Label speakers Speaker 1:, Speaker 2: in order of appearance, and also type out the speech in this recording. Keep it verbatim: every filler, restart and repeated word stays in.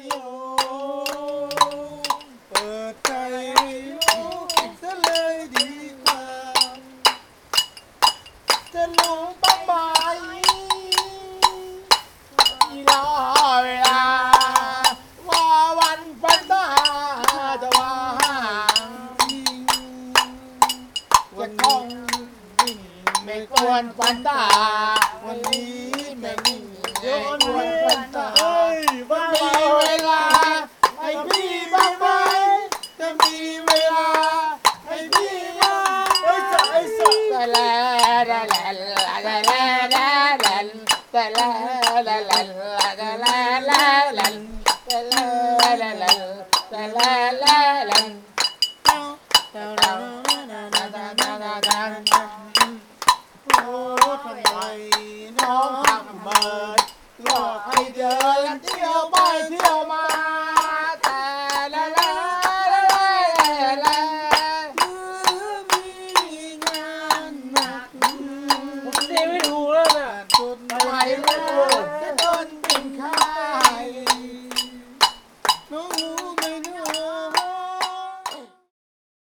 Speaker 1: โยเปิดใจรู้ซะเลยดีกว่าจะลงป้าหมายรอเวลาว่าวันฝันตาจะว่าจริงจะคงไม่ควรฝันตาวันนี้ไม่มีไม่ควรฝันตาว่ามีเวลาให้พี่บ้างไหมจะมีเวลาให้พี่บ้างไอ้สัสไอ้สัสแต่ละแต่ละแต่ละแต่ละแต่ละแต่ละแต่ละแต่ละแต่ละแต่ละแต่ละแต่ละแต่ละโอ้ทำไมน้องทำเมินหลอกให้เดินเที่ยวไปเที่ยวมา